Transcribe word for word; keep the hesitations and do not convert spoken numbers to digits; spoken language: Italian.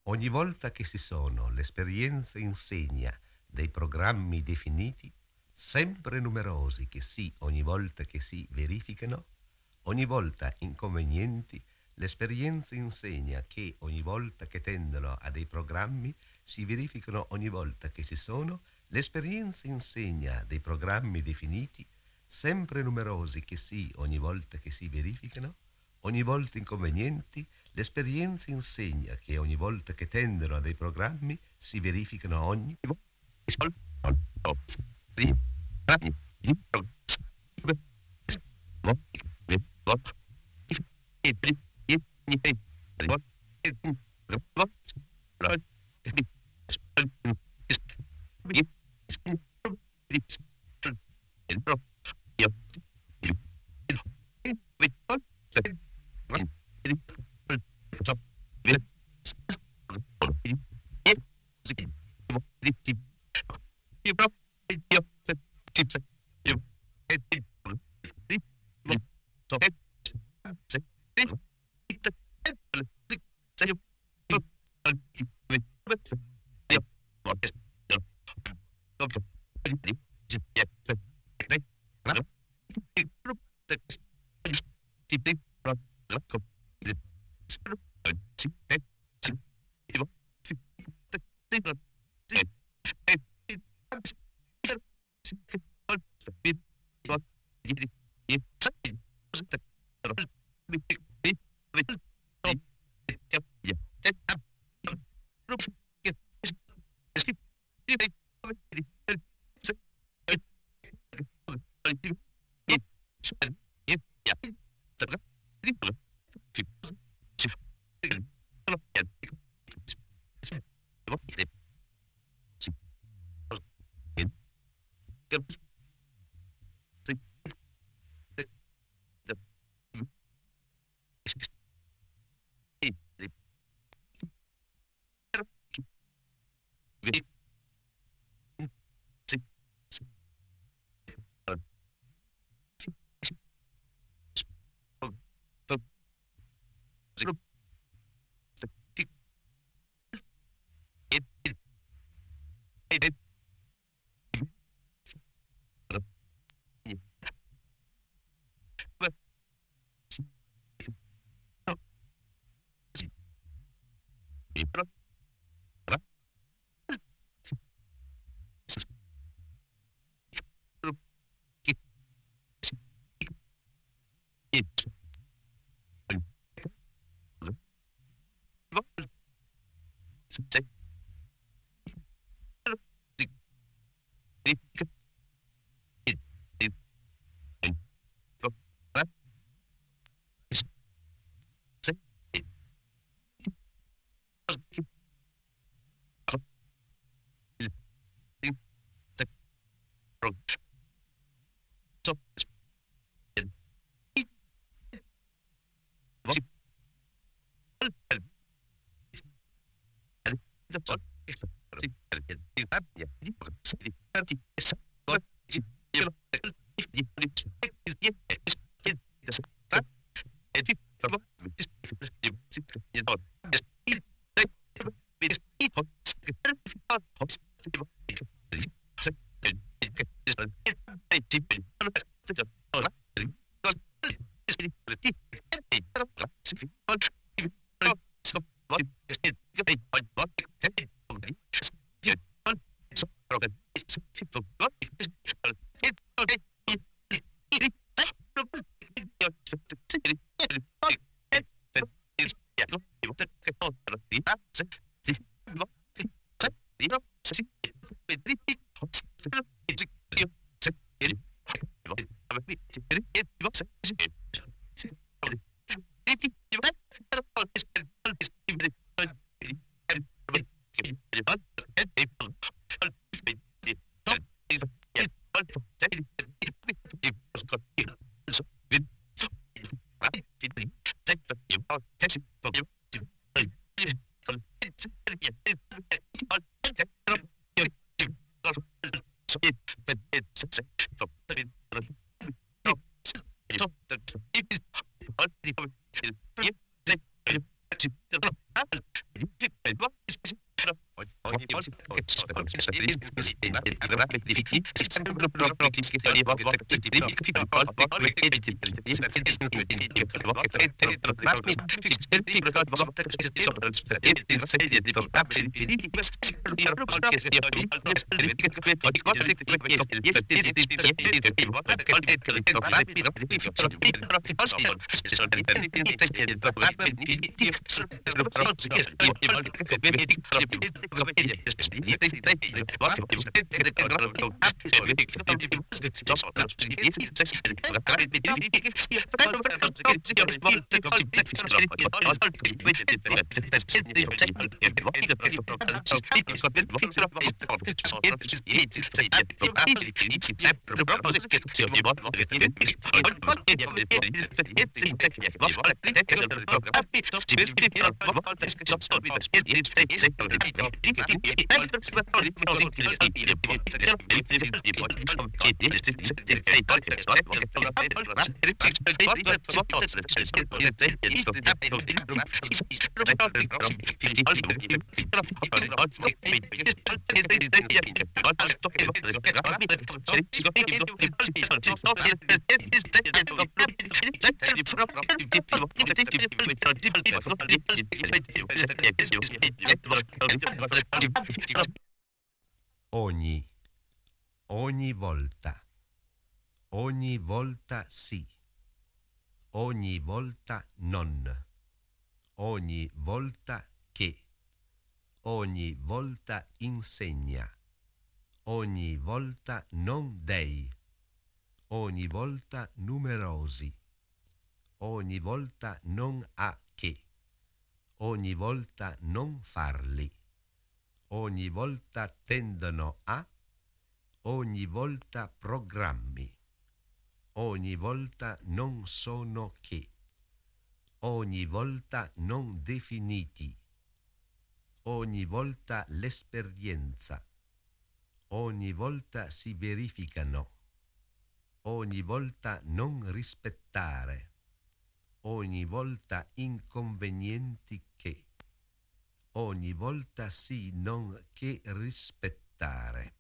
Ogni volta che si sono, l'esperienza insegna dei programmi definiti, sempre numerosi che sì, ogni volta che si verificano, ogni volta inconvenienti, l'esperienza insegna che ogni volta che tendono a dei programmi si verificano ogni volta che si sono, l'esperienza insegna dei programmi definiti, sempre numerosi che sì, ogni volta che si verificano, ogni volta inconvenienti, l'esperienza insegna che ogni volta che tendono a dei programmi si verificano ogni Ogni, ogni volta, ogni volta sì, ogni volta non, ogni volta che, ogni volta insegna, ogni volta non dei, ogni volta numerosi, ogni volta non a che, ogni volta non farli, ogni volta tendono a, ogni volta programmi, ogni volta non sono che, ogni volta non definiti, ogni volta l'esperienza, ogni volta si verificano, ogni volta non rispettare, ogni volta inconvenienti che, ogni volta sì non che rispettare.